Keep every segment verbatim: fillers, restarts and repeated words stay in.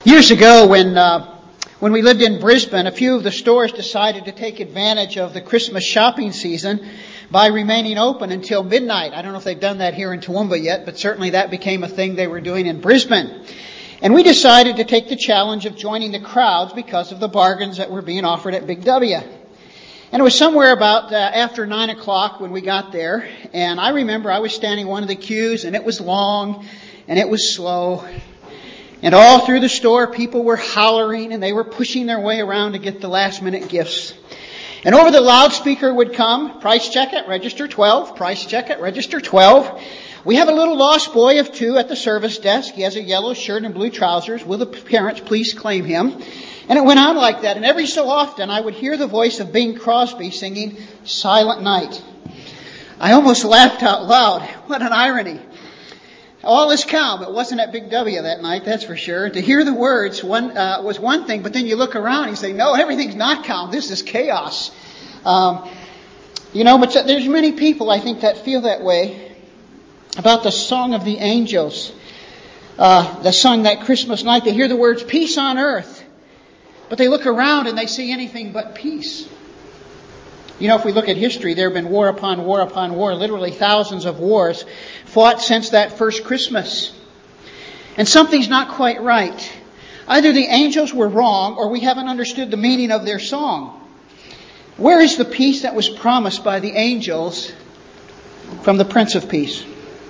Years ago, when uh, when we lived in Brisbane, a few of the stores decided to take advantage of the Christmas shopping season by remaining open until midnight. I don't know if they've done that here in Toowoomba yet, but certainly that became a thing they were doing in Brisbane. And we decided to take the challenge of joining the crowds because of the bargains that were being offered at Big W. And it was somewhere about uh, after nine o'clock when we got there. And I remember I was standing in one of the queues, and it was long, and it was slow. And all through the store, people were hollering, and they were pushing their way around to get the last-minute gifts. And over the loudspeaker would come, price check at register twelve, price check at register twelve. We have a little lost boy of two at the service desk. He has a yellow shirt and blue trousers. Will the parents please claim him? And it went on like that. And every so often, I would hear the voice of Bing Crosby singing Silent Night. I almost laughed out loud. What an irony. All is calm. It wasn't at Big W that night, that's for sure. To hear the words one uh, was one thing, but then you look around and you say, no, everything's not calm. This is chaos. Um, you know, but there's many people, I think, that feel that way about the song of the angels. Uh, the song that Christmas night, they hear the words, peace on earth. But they look around and they see anything but peace. You know, if we look at history, there have been war upon war upon war, literally thousands of wars fought since that first Christmas. And something's not quite right. Either the angels were wrong or we haven't understood the meaning of their song. Where is the peace that was promised by the angels from the Prince of Peace?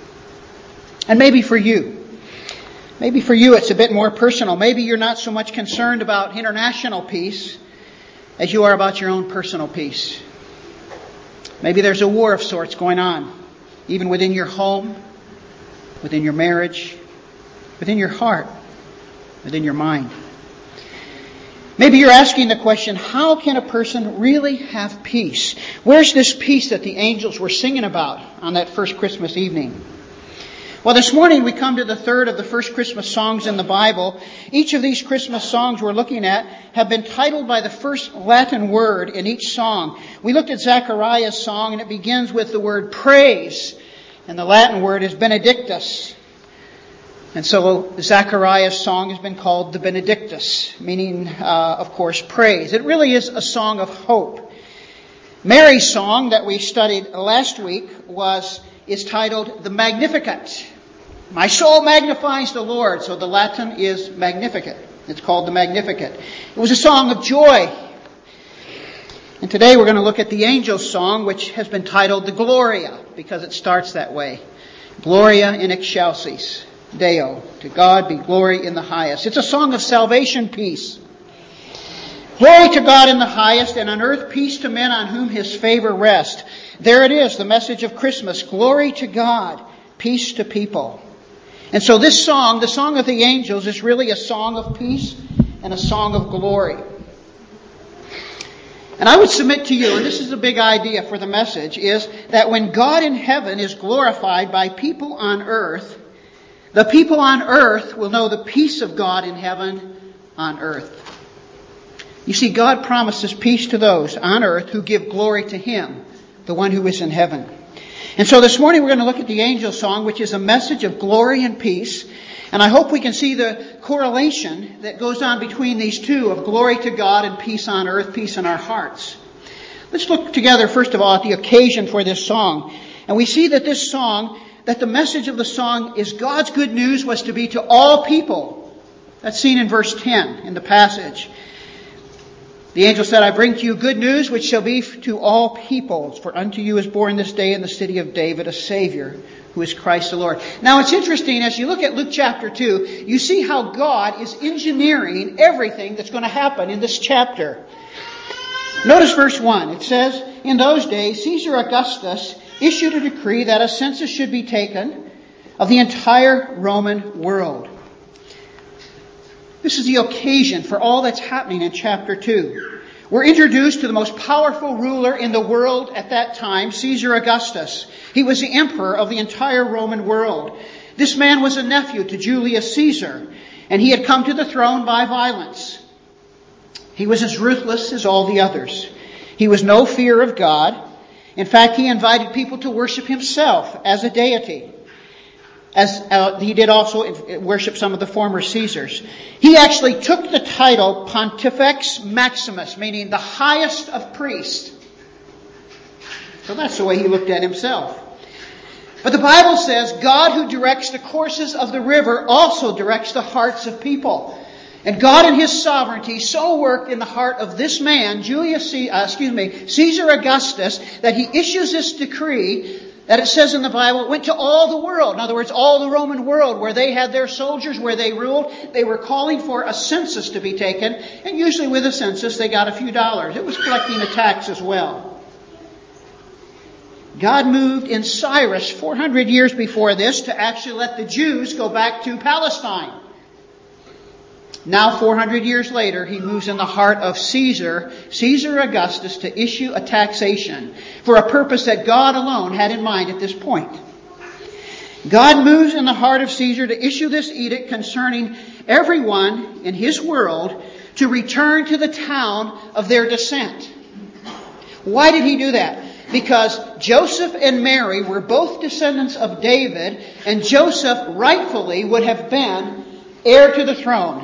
And maybe for you. Maybe for you it's a bit more personal. Maybe you're not so much concerned about international peace as you are about your own personal peace. Maybe there's a war of sorts going on, even within your home, within your marriage, within your heart, within your mind. Maybe you're asking the question, how can a person really have peace? Where's this peace that the angels were singing about on that first Christmas evening? Well, this morning we come to the third of the first Christmas songs in the Bible. Each of these Christmas songs we're looking at have been titled by the first Latin word in each song. We looked at Zechariah's song, and it begins with the word praise, and the Latin word is benedictus. And so Zechariah's song has been called the Benedictus, meaning, uh, of course, praise. It really is a song of hope. Mary's song that we studied last week was is titled the Magnificat. My soul magnifies the Lord. So the Latin is Magnificat. It's called the Magnificat. It was a song of joy. And today we're going to look at the angel's song, which has been titled the Gloria, because it starts that way. Gloria in excelsis Deo. To God be glory in the highest. It's a song of salvation, peace. Glory to God in the highest, and on earth peace to men on whom His favor rests. There it is, the message of Christmas. Glory to God, peace to people. And so this song, the song of the angels, is really a song of peace and a song of glory. And I would submit to you, and this is a big idea for the message, is that when God in heaven is glorified by people on earth, the people on earth will know the peace of God in heaven on earth. You see, God promises peace to those on earth who give glory to Him, the one who is in heaven. And so this morning we're going to look at the angel song, which is a message of glory and peace. And I hope we can see the correlation that goes on between these two, of glory to God and peace on earth, peace in our hearts. Let's look together, first of all, at the occasion for this song. And we see that this song, that the message of the song is God's good news was to be to all people. That's seen in verse ten in the passage. The angel said, I bring to you good news, which shall be to all peoples. For unto you is born this day in the city of David a Savior, who is Christ the Lord. Now it's interesting, as you look at Luke chapter two, you see how God is engineering everything that's going to happen in this chapter. Notice verse one. It says, in those days, Caesar Augustus issued a decree that a census should be taken of the entire Roman world. This is the occasion for all that's happening in chapter two. We're introduced to the most powerful ruler in the world at that time, Caesar Augustus. He was the emperor of the entire Roman world. This man was a nephew to Julius Caesar, and he had come to the throne by violence. He was as ruthless as all the others. He was no fear of God. In fact, he invited people to worship himself as a deity. as uh, he did also worship some of the former Caesars. He actually took the title Pontifex Maximus, meaning the highest of priests. So that's the way he looked at himself. But the Bible says God who directs the courses of the river also directs the hearts of people. And God in His sovereignty so worked in the heart of this man, Julius, C- uh, excuse me, Caesar Augustus, that he issues this decree that it says in the Bible, it went to all the world. In other words, all the Roman world where they had their soldiers, where they ruled. They were calling for a census to be taken. And usually with a census, they got a few dollars. It was collecting a tax as well. God moved in Cyrus four hundred years before this to actually let the Jews go back to Palestine. Now, four hundred years later, He moves in the heart of Caesar, Caesar Augustus, to issue a taxation for a purpose that God alone had in mind at this point. God moves in the heart of Caesar to issue this edict concerning everyone in his world to return to the town of their descent. Why did He do that? Because Joseph and Mary were both descendants of David, and Joseph rightfully would have been heir to the throne.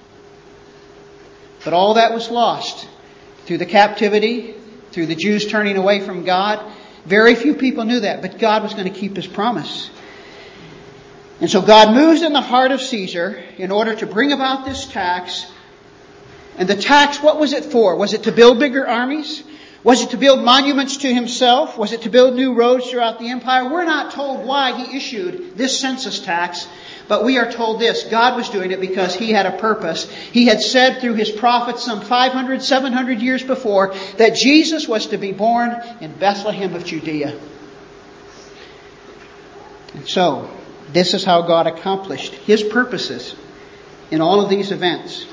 But all that was lost through the captivity, through the Jews turning away from God. Very few people knew that, but God was going to keep His promise. And so God moves in the heart of Caesar in order to bring about this tax. And the tax, what was it for? Was it to build bigger armies? Was it to build monuments to himself? Was it to build new roads throughout the empire? We're not told why He issued this census tax, but we are told this. God was doing it because He had a purpose. He had said through His prophets some five hundred, seven hundred years before that Jesus was to be born in Bethlehem of Judea. And so, this is how God accomplished His purposes in all of these events.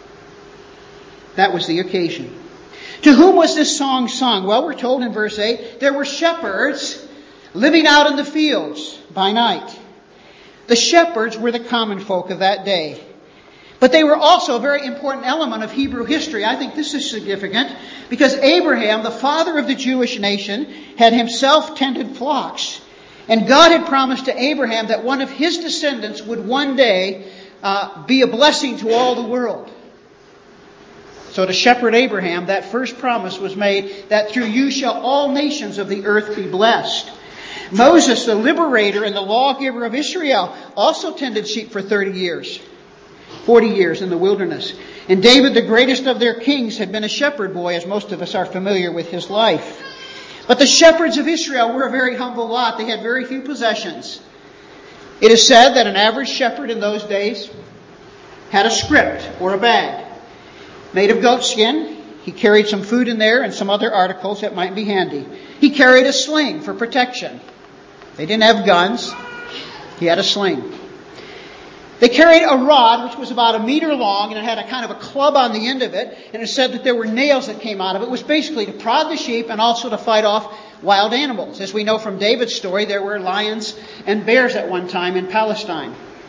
That was the occasion. To whom was this song sung? Well, we're told in verse eight, there were shepherds living out in the fields by night. The shepherds were the common folk of that day. But they were also a very important element of Hebrew history. I think this is significant because Abraham, the father of the Jewish nation, had himself tended flocks. And God had promised to Abraham that one of his descendants would one day uh, be a blessing to all the world. So to shepherd Abraham, that first promise was made that through you shall all nations of the earth be blessed. Moses, the liberator and the lawgiver of Israel, also tended sheep for thirty years. forty years in the wilderness. And David, the greatest of their kings, had been a shepherd boy, as most of us are familiar with his life. But the shepherds of Israel were a very humble lot. They had very few possessions. It is said that an average shepherd in those days had a scrip or a bag made of goat skin. He carried some food in there and some other articles that might be handy. He carried a sling for protection. They didn't have guns. He had a sling. They carried a rod which was about a meter long and it had a kind of a club on the end of it. And it said that there were nails that came out of it. It was basically to prod the sheep and also to fight off wild animals. As we know from David's story, there were lions and bears at one time in Palestine.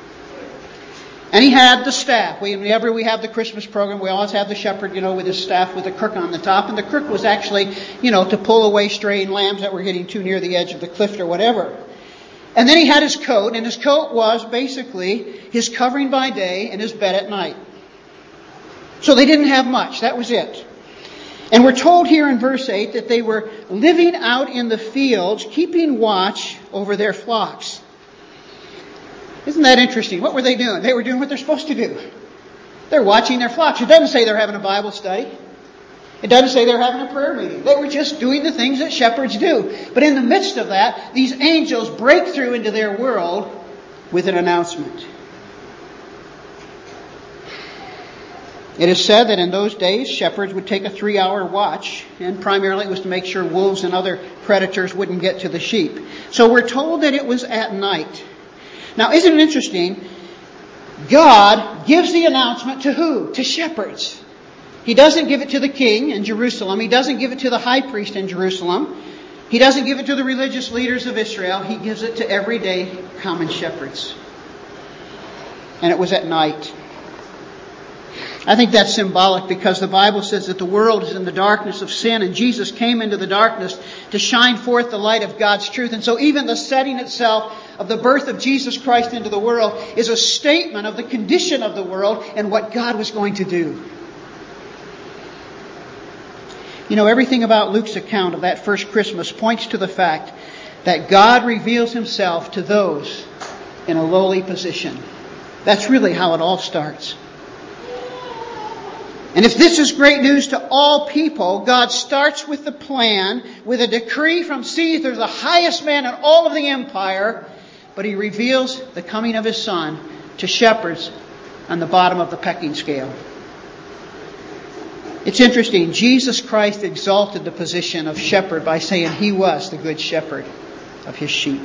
And he had the staff. We, whenever we have the Christmas program, we always have the shepherd, you know, with his staff with a crook on the top. And the crook was actually, you know, to pull away straying lambs that were getting too near the edge of the cliff or whatever. And then he had his coat, and his coat was basically his covering by day and his bed at night. So they didn't have much. That was it. And we're told here in verse eight that they were living out in the fields, keeping watch over their flocks. Isn't that interesting? What were they doing? They were doing what they're supposed to do. They're watching their flocks. It doesn't say they're having a Bible study. It doesn't say they're having a prayer meeting. They were just doing the things that shepherds do. But in the midst of that, these angels break through into their world with an announcement. It is said that in those days, shepherds would take a three-hour watch, and primarily it was to make sure wolves and other predators wouldn't get to the sheep. So we're told that it was at night. Now, isn't it interesting? God gives the announcement to who? To shepherds. He doesn't give it to the king in Jerusalem. He doesn't give it to the high priest in Jerusalem. He doesn't give it to the religious leaders of Israel. He gives it to everyday common shepherds. And it was at night. I think that's symbolic because the Bible says that the world is in the darkness of sin and Jesus came into the darkness to shine forth the light of God's truth. And so even the setting itself of the birth of Jesus Christ into the world is a statement of the condition of the world and what God was going to do. You know, everything about Luke's account of that first Christmas points to the fact that God reveals Himself to those in a lowly position. That's really how it all starts. And if this is great news to all people, God starts with the plan, with a decree from Caesar, the highest man in all of the empire, but He reveals the coming of His Son to shepherds on the bottom of the pecking scale. It's interesting, Jesus Christ exalted the position of shepherd by saying He was the good shepherd of His sheep.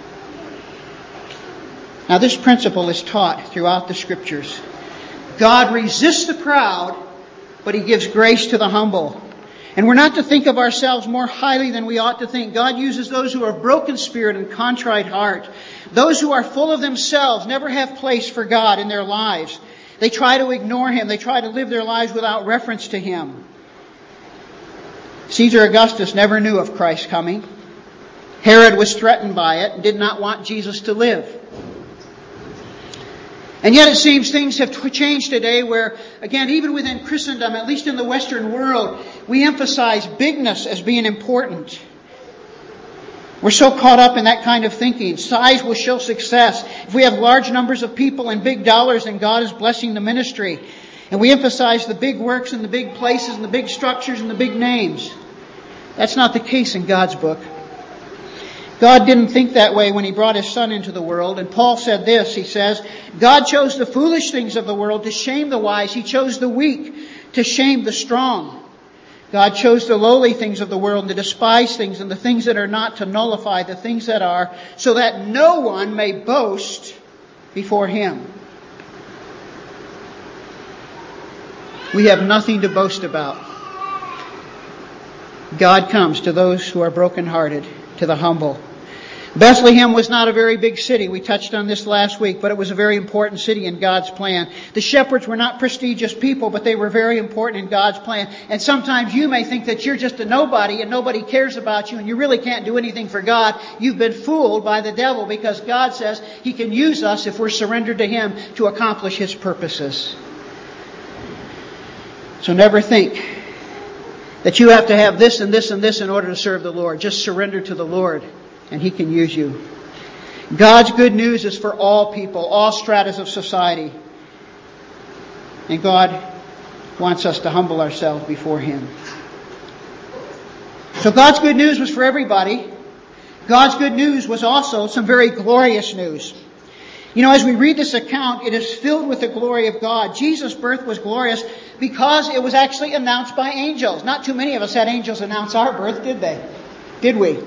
Now this principle is taught throughout the Scriptures. God resists the proud, but He gives grace to the humble. And we're not to think of ourselves more highly than we ought to think. God uses those who are broken spirit and contrite heart. Those who are full of themselves never have place for God in their lives. They try to ignore Him. They try to live their lives without reference to Him. Caesar Augustus never knew of Christ's coming. Herod was threatened by it and did not want Jesus to live. And yet it seems things have changed today where, again, even within Christendom, at least in the Western world, we emphasize bigness as being important. We're so caught up in that kind of thinking. Size will show success. If we have large numbers of people and big dollars, then God is blessing the ministry. And we emphasize the big works and the big places and the big structures and the big names. That's not the case in God's book. God didn't think that way when He brought His Son into the world. And Paul said this, he says, God chose the foolish things of the world to shame the wise. He chose the weak to shame the strong. God chose the lowly things of the world and the despised things and the things that are not to nullify the things that are, so that no one may boast before Him. We have nothing to boast about. God comes to those who are brokenhearted, to the humble. Bethlehem was not a very big city. We touched on this last week, but it was a very important city in God's plan. The shepherds were not prestigious people, but they were very important in God's plan. And sometimes you may think that you're just a nobody and nobody cares about you and you really can't do anything for God. You've been fooled by the devil, because God says He can use us if we're surrendered to Him to accomplish His purposes. So never think that you have to have this and this and this in order to serve the Lord. Just surrender to the Lord, and He can use you. God's good news is for all people, all stratas of society. And God wants us to humble ourselves before Him. So God's good news was for everybody. God's good news was also some very glorious news. You know, as we read this account, it is filled with the glory of God. Jesus' birth was glorious because it was actually announced by angels. Not too many of us had angels announce our birth, did they? Did we?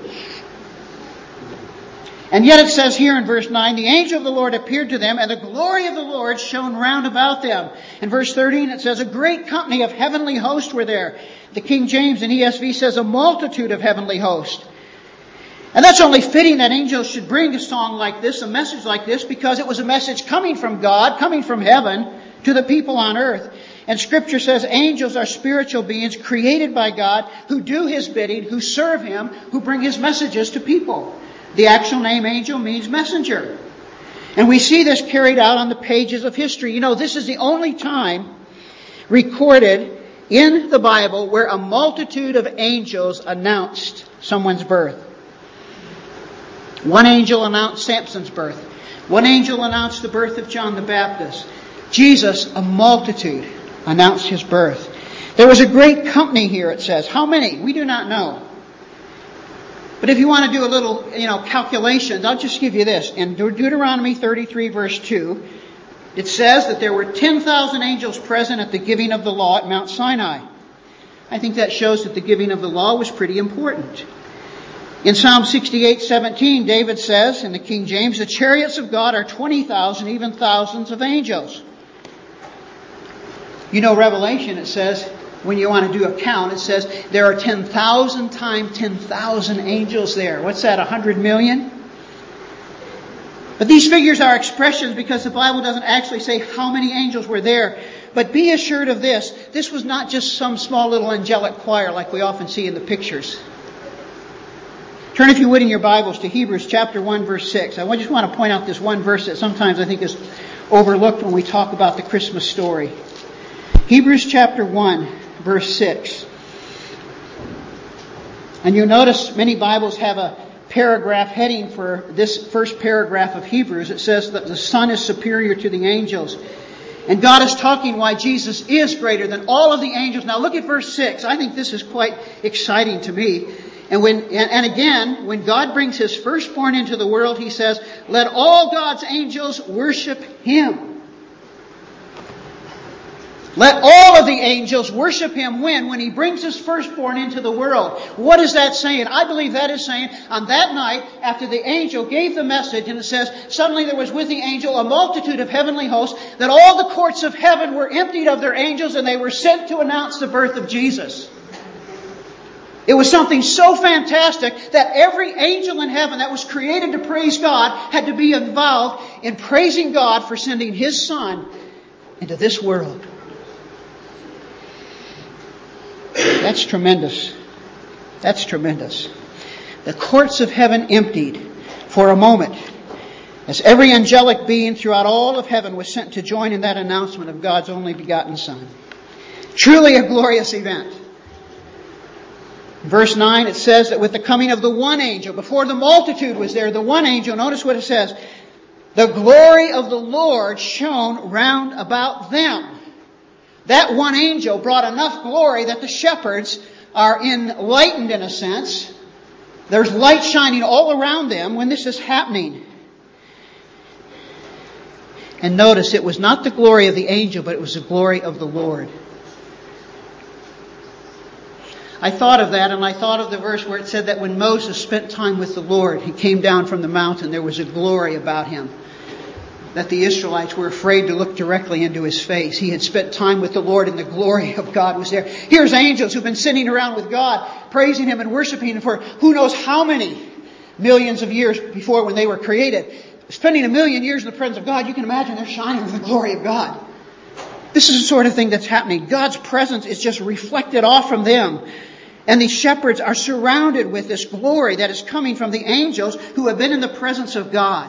And yet it says here in verse nine, the angel of the Lord appeared to them, and the glory of the Lord shone round about them. In verse thirteen it says, a great company of heavenly hosts were there. The King James and E S V says, a multitude of heavenly hosts. And that's only fitting that angels should bring a song like this, a message like this, because it was a message coming from God, coming from heaven, to the people on earth. And Scripture says angels are spiritual beings created by God who do His bidding, who serve Him, who bring His messages to people. The actual name angel means messenger. And we see this carried out on the pages of history. You know, this is the only time recorded in the Bible where a multitude of angels announced someone's birth. One angel announced Samson's birth. One angel announced the birth of John the Baptist. Jesus, a multitude, announced His birth. There was a great company here, it says. How many? We do not know. But if you want to do a little, you know, calculations, I'll just give you this. In Deuteronomy thirty-three, verse two, it says that there were ten thousand angels present at the giving of the law at Mount Sinai. I think that shows that the giving of the law was pretty important. In Psalm sixty-eight, seventeen, David says, in the King James, the chariots of God are twenty thousand, even thousands of angels. You know, Revelation, it says, when you want to do a count, it says there are ten thousand times ten thousand angels there. What's that, one hundred million? But these figures are expressions because the Bible doesn't actually say how many angels were there. But be assured of this, this was not just some small little angelic choir like we often see in the pictures. Turn, if you would, in your Bibles to Hebrews chapter one, verse six. I just want to point out this one verse that sometimes I think is overlooked when we talk about the Christmas story. Hebrews chapter one, verse six. And you'll notice many Bibles have a paragraph heading for this first paragraph of Hebrews. It says that the Son is superior to the angels. And God is talking why Jesus is greater than all of the angels. Now look at verse six. I think this is quite exciting to me. And when, and again, when God brings His firstborn into the world, He says, let all God's angels worship Him. Let all of the angels worship Him when? When He brings His firstborn into the world. What is that saying? I believe that is saying, on that night, after the angel gave the message, and it says, suddenly there was with the angel a multitude of heavenly hosts, that all the courts of heaven were emptied of their angels, and they were sent to announce the birth of Jesus. It was something so fantastic that every angel in heaven that was created to praise God had to be involved in praising God for sending His Son into this world. That's tremendous. That's tremendous. The courts of heaven emptied for a moment as every angelic being throughout all of heaven was sent to join in that announcement of God's only begotten Son. Truly a glorious event. In verse nine, it says that with the coming of the one angel, before the multitude was there, the one angel, notice what it says, the glory of the Lord shone round about them. That one angel brought enough glory that the shepherds are enlightened in a sense. There's light shining all around them when this is happening. And notice, it was not the glory of the angel, but it was the glory of the Lord. I thought of that, and I thought of the verse where it said that when Moses spent time with the Lord, he came down from the mountain, there was a glory about him. That the Israelites were afraid to look directly into His face. He had spent time with the Lord and the glory of God was there. Here's angels who've been sitting around with God, praising Him and worshiping Him for who knows how many millions of years before when they were created. Spending a million years in the presence of God, you can imagine they're shining with the glory of God. This is the sort of thing that's happening. God's presence is just reflected off from them. And these shepherds are surrounded with this glory that is coming from the angels who have been in the presence of God.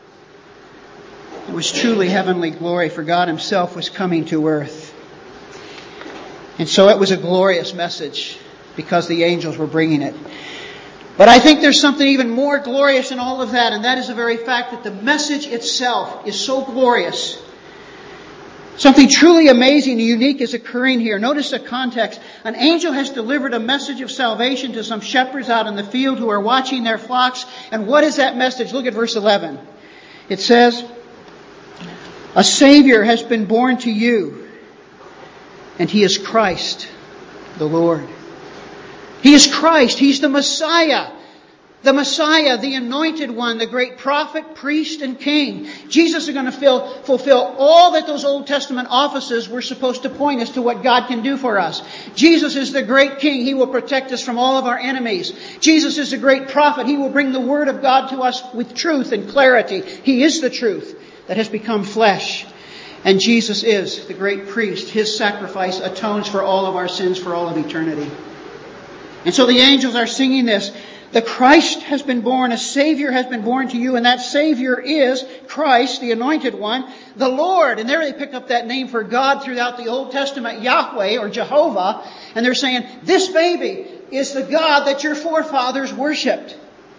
It was truly heavenly glory, for God Himself was coming to earth. And so it was a glorious message because the angels were bringing it. But I think there's something even more glorious in all of that, and that is the very fact that the message itself is so glorious. Something truly amazing and unique is occurring here. Notice the context. An angel has delivered a message of salvation to some shepherds out in the field who are watching their flocks. And what is that message? Look at verse eleven. It says, a Savior has been born to you, and He is Christ, the Lord. He is Christ. He's the Messiah. The Messiah, the Anointed One, the great prophet, priest, and king. Jesus is going to fill, fulfill all that those Old Testament offices were supposed to point us to what God can do for us. Jesus is the great king. He will protect us from all of our enemies. Jesus is the great prophet. He will bring the Word of God to us with truth and clarity. He is the truth that has become flesh. And Jesus is the great priest. His sacrifice atones for all of our sins for all of eternity. And so the angels are singing this. The Christ has been born, a Savior has been born to you, and that Savior is Christ, the Anointed One, the Lord. And there they pick up that name for God throughout the Old Testament, Yahweh or Jehovah. And they're saying, this baby is the God that your forefathers worshipped.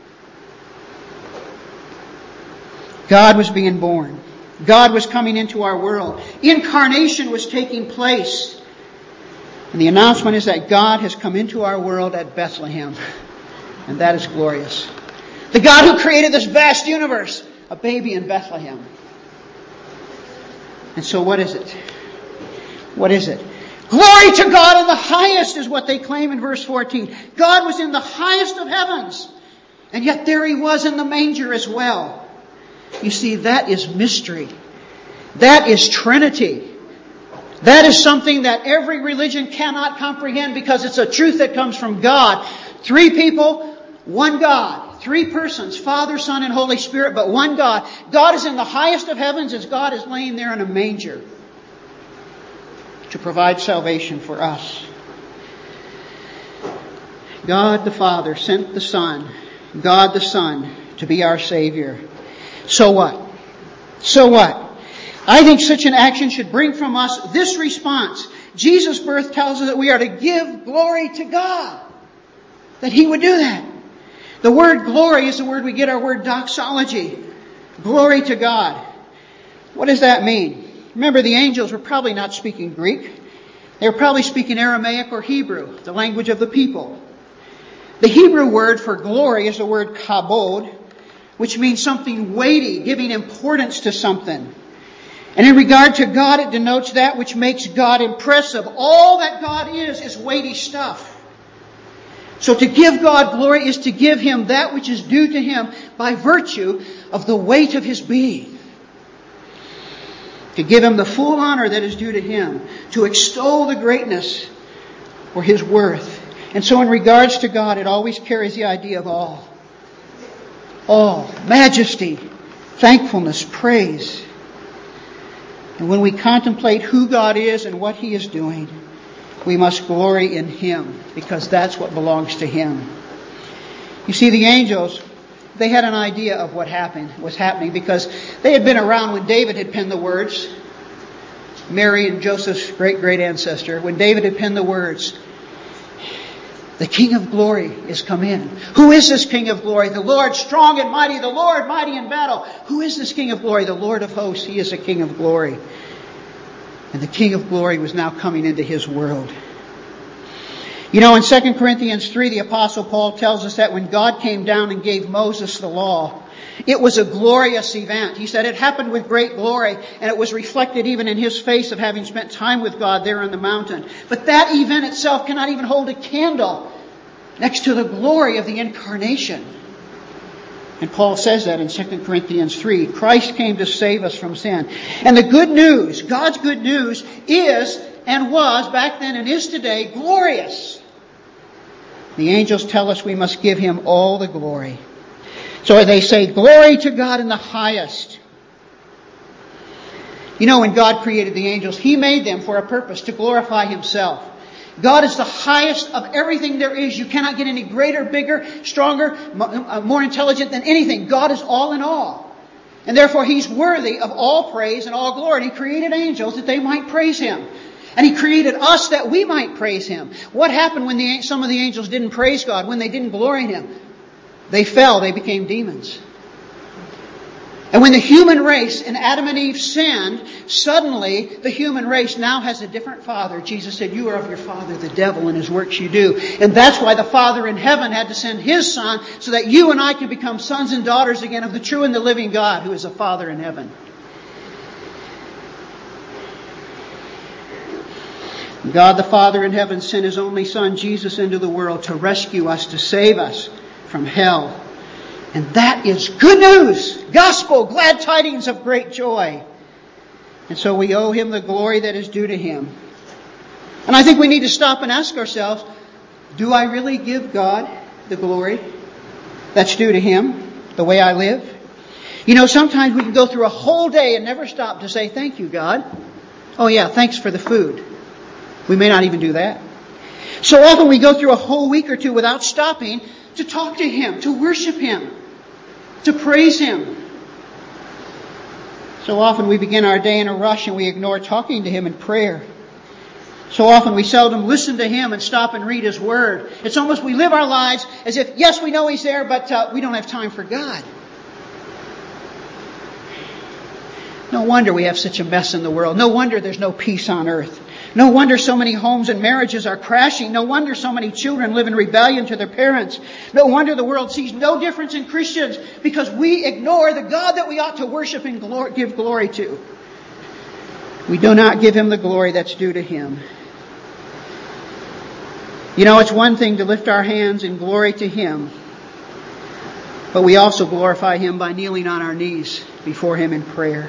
God was being born. God was coming into our world. Incarnation was taking place. And the announcement is that God has come into our world at Bethlehem. And that is glorious. The God who created this vast universe, a baby in Bethlehem. And so what is it? What is it? Glory to God in the highest is what they claim in verse fourteen. God was in the highest of heavens. And yet there He was in the manger as well. You see, that is mystery. That is Trinity. That is something that every religion cannot comprehend because it's a truth that comes from God. Three people, one God. Three persons, Father, Son, and Holy Spirit, but one God. God is in the highest of heavens as God is laying there in a manger to provide salvation for us. God the Father sent the Son God the Son to be our Savior. So what? So what? I think such an action should bring from us this response. Jesus' birth tells us that we are to give glory to God. That He would do that. The word glory is the word we get our word doxology. Glory to God. What does that mean? Remember, the angels were probably not speaking Greek. They were probably speaking Aramaic or Hebrew, the language of the people. The Hebrew word for glory is the word kabod, which means something weighty, giving importance to something. And in regard to God, it denotes that which makes God impressive. All that God is, is weighty stuff. So to give God glory is to give Him that which is due to Him by virtue of the weight of His being. To give Him the full honor that is due to Him. To extol the greatness or His worth. And so in regards to God, it always carries the idea of awe. Awe, majesty, thankfulness, praise. And when we contemplate who God is and what He is doing, we must glory in Him, because that's what belongs to Him. You see, the angels, they had an idea of what happened, was happening, because they had been around when David had penned the words. Mary and Joseph's great-great ancestor. When David had penned the words, the King of glory is come in. Who is this King of glory? The Lord strong and mighty, the Lord mighty in battle. Who is this King of glory? The Lord of hosts. He is the King of glory. And the King of glory was now coming into His world. You know, in Second Corinthians three, the Apostle Paul tells us that when God came down and gave Moses the law, it was a glorious event. He said it happened with great glory, and it was reflected even in his face of having spent time with God there on the mountain. But that event itself cannot even hold a candle next to the glory of the incarnation. And Paul says that in Second Corinthians three. Christ came to save us from sin. And the good news, God's good news, is and was back then and is today glorious. The angels tell us we must give Him all the glory. So they say, glory to God in the highest. You know, when God created the angels, He made them for a purpose, to glorify Himself. God is the highest of everything there is. You cannot get any greater, bigger, stronger, more intelligent than anything. God is all in all. And therefore He's worthy of all praise and all glory. And He created angels that they might praise Him. And He created us that we might praise Him. What happened when the, some of the angels didn't praise God, when they didn't glory in Him? They fell, they became demons. And when the human race and Adam and Eve sinned, suddenly the human race now has a different father. Jesus said, you are of your father, the devil, and his works you do. And that's why the Father in heaven had to send His Son, so that you and I can become sons and daughters again of the true and the living God, who is a Father in heaven. God the Father in heaven sent His only Son, Jesus, into the world to rescue us, to save us from hell. And that is good news, gospel, glad tidings of great joy. And so we owe Him the glory that is due to Him. And I think we need to stop and ask ourselves, do I really give God the glory that's due to Him, the way I live? You know, sometimes we can go through a whole day and never stop to say, thank you, God. Oh yeah, thanks for the food. We may not even do that. So often we go through a whole week or two without stopping to talk to Him, to worship Him, to praise Him. So often we begin our day in a rush and we ignore talking to Him in prayer. So often we seldom listen to Him and stop and read His Word. It's almost we live our lives as if, yes, we know He's there, but uh, we don't have time for God. No wonder we have such a mess in the world. No wonder there's no peace on earth. No wonder so many homes and marriages are crashing. No wonder so many children live in rebellion to their parents. No wonder the world sees no difference in Christians, because we ignore the God that we ought to worship and glory, give glory to. We do not give Him the glory that's due to Him. You know, it's one thing to lift our hands in glory to Him, but we also glorify Him by kneeling on our knees before Him in prayer.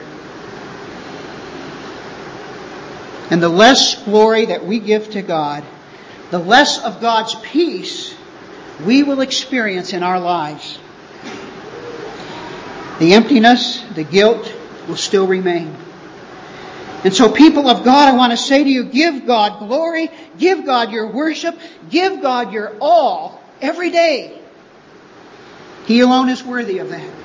And the less glory that we give to God, the less of God's peace we will experience in our lives. The emptiness, the guilt will still remain. And so, people of God, I want to say to you, give God glory, give God your worship, give God your all every day. He alone is worthy of that.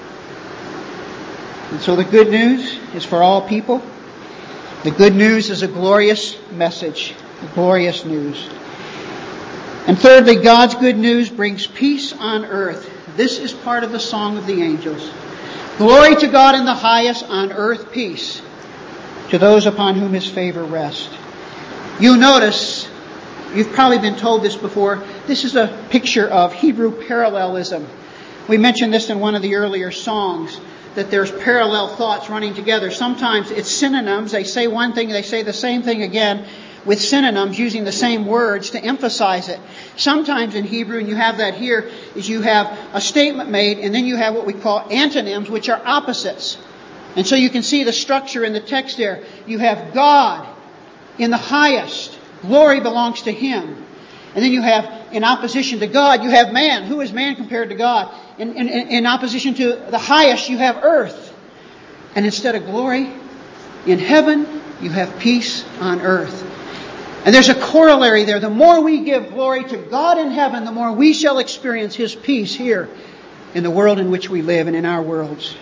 And so the good news is for all people. The good news is a glorious message, a glorious news. And thirdly, God's good news brings peace on earth. This is part of the song of the angels. Glory to God in the highest, on earth peace, to those upon whom His favor rests. You notice, you've probably been told this before, this is a picture of Hebrew parallelism. We mentioned this in one of the earlier songs, that there's parallel thoughts running together. Sometimes it's synonyms. They say one thing, they say the same thing again with synonyms, using the same words to emphasize it. Sometimes in Hebrew, and you have that here, is you have a statement made, and then you have what we call antonyms, which are opposites. And so you can see the structure in the text there. You have God in the highest. Glory belongs to Him. And then you have, in opposition to God, you have man. Who is man compared to God? In, in, in opposition to the highest, you have earth. And instead of glory in heaven, you have peace on earth. And there's a corollary there. The more we give glory to God in heaven, the more we shall experience His peace here in the world in which we live and in our worlds.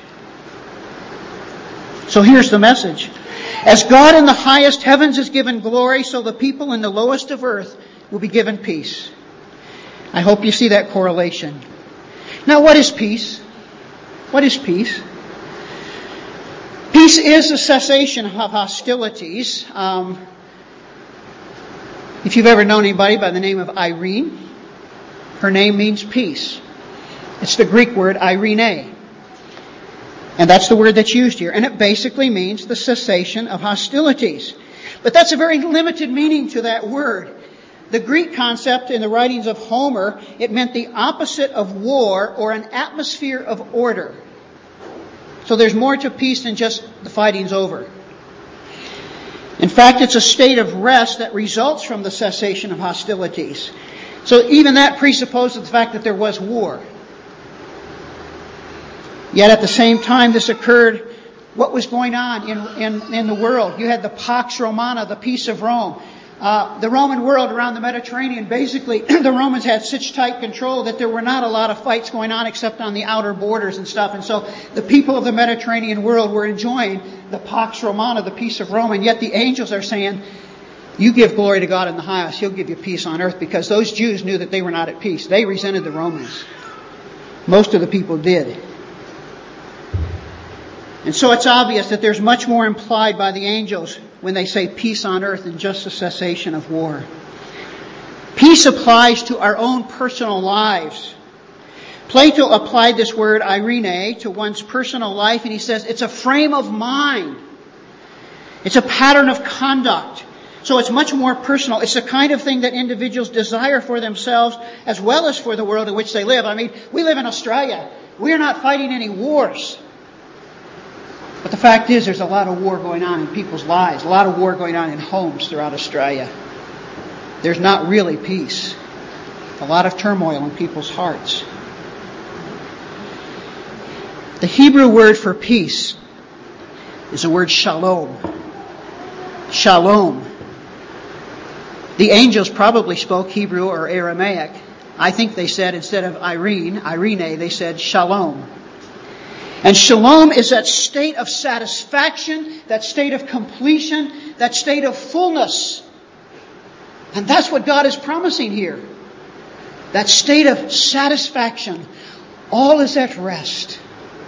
So here's the message. As God in the highest heavens is given glory, so the people in the lowest of earth will be given peace. I hope you see that correlation. Now, what is peace? What is peace? Peace is a cessation of hostilities. Um, if you've ever known anybody by the name of Irene, her name means peace. It's the Greek word Irene. And that's the word that's used here. And it basically means the cessation of hostilities. But that's a very limited meaning to that word. The Greek concept in the writings of Homer, it meant the opposite of war or an atmosphere of order. So there's more to peace than just the fighting's over. In fact, it's a state of rest that results from the cessation of hostilities. So even that presupposes the fact that there was war. Yet at the same time this occurred, what was going on in, in, in the world? You had the Pax Romana, the peace of Rome. Uh, the Roman world around the Mediterranean, basically, the Romans had such tight control that there were not a lot of fights going on except on the outer borders and stuff. And so the people of the Mediterranean world were enjoying the Pax Romana, the peace of Rome. And yet the angels are saying, you give glory to God in the highest, He'll give you peace on earth, because those Jews knew that they were not at peace. They resented the Romans. Most of the people did. And so it's obvious that there's much more implied by the angels when they say peace on earth than just a cessation of war. Peace applies to our own personal lives. Plato applied this word Irene to one's personal life, and he says it's a frame of mind. It's a pattern of conduct. So it's much more personal. It's the kind of thing that individuals desire for themselves as well as for the world in which they live. I mean, we live in Australia. We're not fighting any wars. But the fact is, there's a lot of war going on in people's lives, a lot of war going on in homes throughout Australia. There's not really peace. A lot of turmoil in people's hearts. The Hebrew word for peace is the word shalom. Shalom. The angels probably spoke Hebrew or Aramaic. I think they said, instead of Irene, Irene, they said shalom. And shalom is that state of satisfaction, that state of completion, that state of fullness. And that's what God is promising here. That state of satisfaction. All is at rest.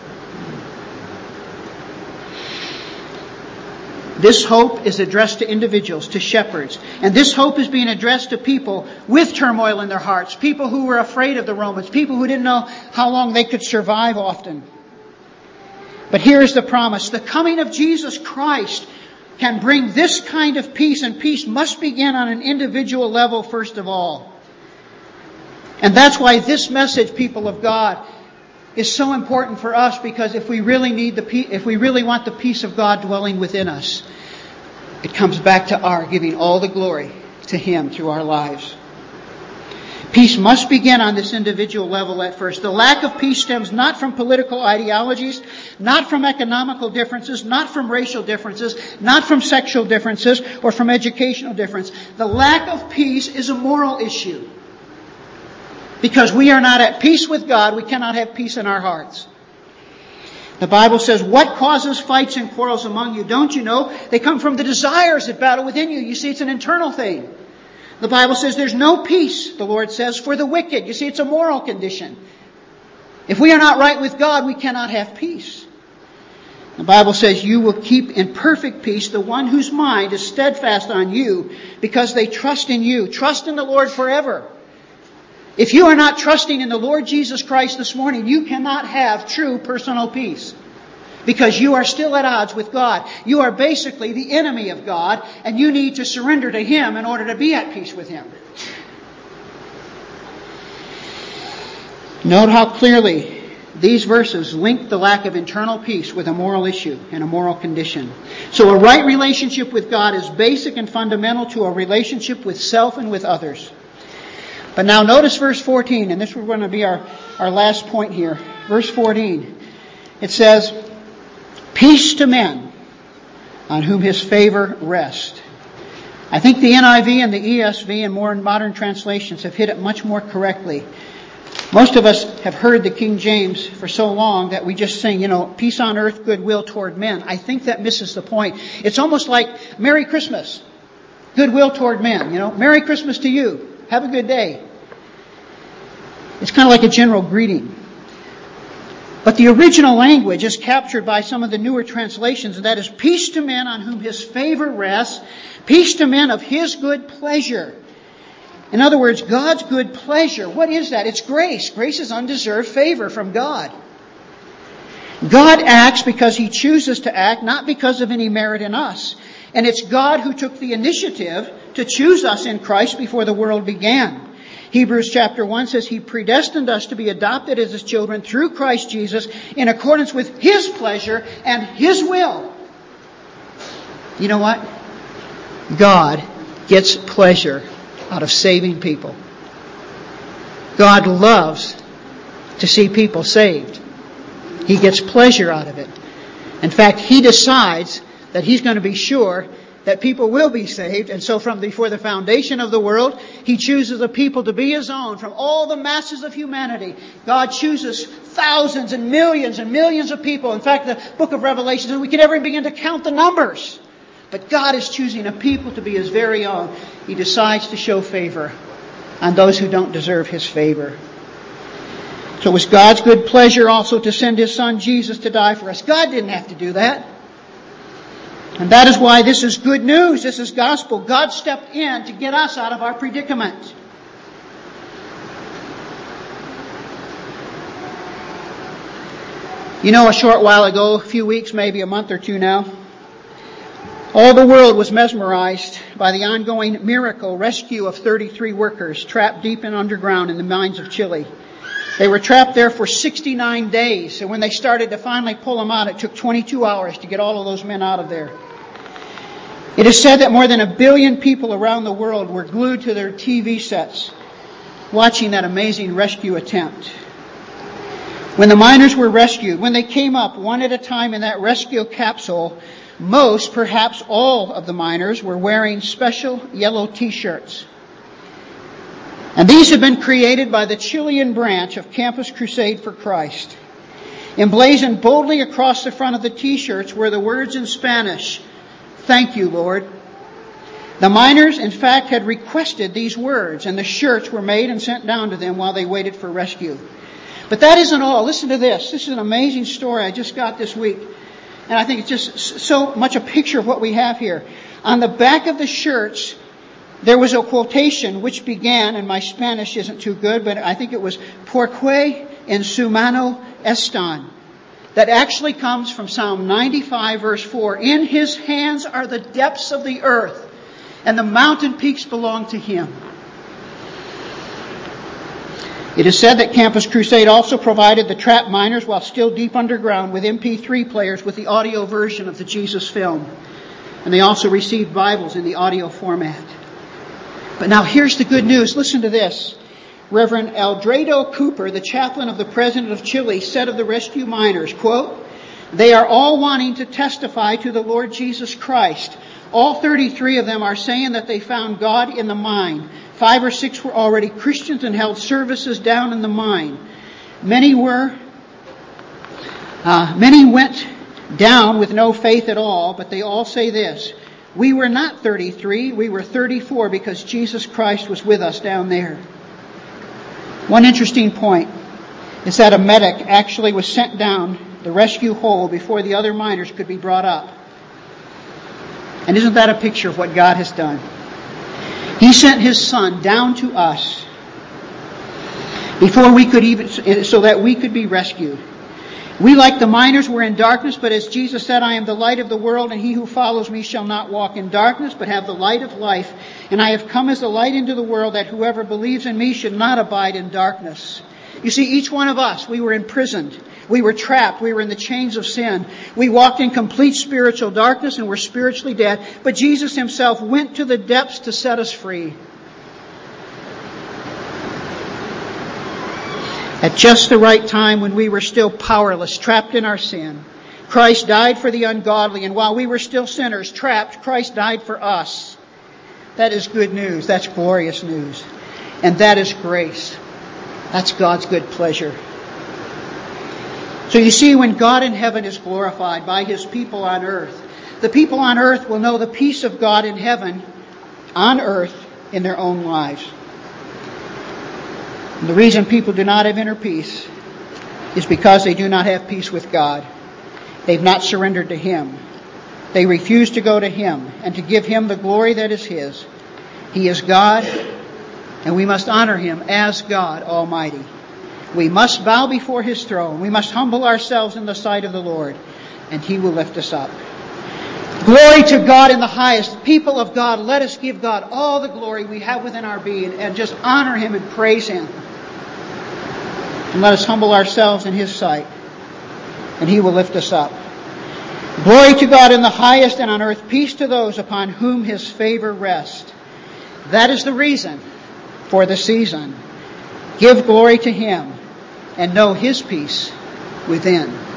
This hope is addressed to individuals, to shepherds. And this hope is being addressed to people with turmoil in their hearts. People who were afraid of the Romans. People who didn't know how long they could survive often. But here is the promise. The coming of Jesus Christ can bring this kind of peace, and peace must begin on an individual level first of all. And that's why this message, people of God, is so important for us, because if we really need the pe- if we really want the peace of God dwelling within us, it comes back to our giving all the glory to Him through our lives. Peace must begin on this individual level at first. The lack of peace stems not from political ideologies, not from economical differences, not from racial differences, not from sexual differences, or from educational difference. The lack of peace is a moral issue. Because we are not at peace with God, we cannot have peace in our hearts. The Bible says, what causes fights and quarrels among you? Don't you know? They come from the desires that battle within you. You see, it's an internal thing. The Bible says there's no peace, the Lord says, for the wicked. You see, it's a moral condition. If we are not right with God, we cannot have peace. The Bible says you will keep in perfect peace the one whose mind is steadfast on you because they trust in you. Trust in the Lord forever. If you are not trusting in the Lord Jesus Christ this morning, you cannot have true personal peace. Because you are still at odds with God. You are basically the enemy of God, and you need to surrender to Him in order to be at peace with Him. Note how clearly these verses link the lack of internal peace with a moral issue and a moral condition. So a right relationship with God is basic and fundamental to a relationship with self and with others. But now notice verse fourteen, and this is going to be our, our last point here. Verse fourteen. It says, peace to men on whom His favor rests. I think the N I V and the E S V and more modern translations have hit it much more correctly. Most of us have heard the King James for so long that we just sing, you know, peace on earth, goodwill toward men. I think that misses the point. It's almost like Merry Christmas, goodwill toward men. You know, Merry Christmas to you. Have a good day. It's kind of like a general greeting. But the original language is captured by some of the newer translations, and that is peace to men on whom His favor rests, peace to men of His good pleasure. In other words, God's good pleasure. What is that? It's grace. Grace is undeserved favor from God. God acts because He chooses to act, not because of any merit in us. And it's God who took the initiative to choose us in Christ before the world began. Hebrews chapter one says He predestined us to be adopted as His children through Christ Jesus in accordance with His pleasure and His will. You know what? God gets pleasure out of saving people. God loves to see people saved. He gets pleasure out of it. In fact, He decides that He's going to be sure that people will be saved. And so from before the foundation of the world, He chooses a people to be His own from all the masses of humanity. God chooses thousands and millions and millions of people. In fact, the book of Revelation, we can never begin to count the numbers. But God is choosing a people to be His very own. He decides to show favor on those who don't deserve His favor. So it was God's good pleasure also to send His Son Jesus to die for us. God didn't have to do that. And that is why this is good news. This is gospel. God stepped in to get us out of our predicament. You know, a short while ago, a few weeks, maybe a month or two now, all the world was mesmerized by the ongoing miracle rescue of thirty-three workers trapped deep in underground in the mines of Chile. They were trapped there for sixty-nine days. And when they started to finally pull them out, it took twenty-two hours to get all of those men out of there. It is said that more than a billion people around the world were glued to their T V sets watching that amazing rescue attempt. When the miners were rescued, when they came up one at a time in that rescue capsule, most, perhaps all of the miners were wearing special yellow T-shirts. And these have been created by the Chilean branch of Campus Crusade for Christ. Emblazoned boldly across the front of the T-shirts were the words in Spanish, "Thank you, Lord." The miners, in fact, had requested these words, and the shirts were made and sent down to them while they waited for rescue. But that isn't all. Listen to this. This is an amazing story I just got this week. And I think it's just so much a picture of what we have here. On the back of the shirts, there was a quotation which began, and my Spanish isn't too good, but I think it was, "Porque en su mano están." That actually comes from Psalm ninety-five, verse four. "In His hands are the depths of the earth, and the mountain peaks belong to Him." It is said that Campus Crusade also provided the trapped miners while still deep underground with M P three players with the audio version of the Jesus film. And they also received Bibles in the audio format. But now here's the good news. Listen to this. Reverend Alfredo Cooper, the chaplain of the President of Chile, said of the rescue miners, quote, "They are all wanting to testify to the Lord Jesus Christ. All thirty-three of them are saying that they found God in the mine, Five or six were already Christians and held services down in the mine. Many were, uh, many went down with no faith at all, but they all say this: we were not thirty-three, we were thirty-four because Jesus Christ was with us down there. One interesting point is that a medic actually was sent down the rescue hole before the other miners could be brought up. And isn't that a picture of what God has done? He sent His Son down to us before we could even, so that we could be rescued. We, like the miners, were in darkness, but as Jesus said, I am the light of the world, and he who follows me shall not walk in darkness, but have the light of life. And I have come as a light into the world, that whoever believes in me should not abide in darkness. You see, each one of us, we were imprisoned. We were trapped. We were in the chains of sin. We walked in complete spiritual darkness and were spiritually dead. But Jesus Himself went to the depths to set us free. At just the right time, when we were still powerless, trapped in our sin, Christ died for the ungodly. And while we were still sinners, trapped, Christ died for us. That is good news. That's glorious news. And that is grace. That's God's good pleasure. So you see, when God in heaven is glorified by His people on earth, the people on earth will know the peace of God in heaven on earth in their own lives. And the reason people do not have inner peace is because they do not have peace with God. They've not surrendered to Him. They refuse to go to Him and to give Him the glory that is His. He is God, and we must honor Him as God Almighty. We must bow before His throne. We must humble ourselves in the sight of the Lord, and He will lift us up. Glory to God in the highest. People of God, let us give God all the glory we have within our being and just honor Him and praise Him. And let us humble ourselves in His sight, and He will lift us up. Glory to God in the highest, and on earth peace to those upon whom His favor rests. That is the reason for the season. Give glory to Him and know His peace within.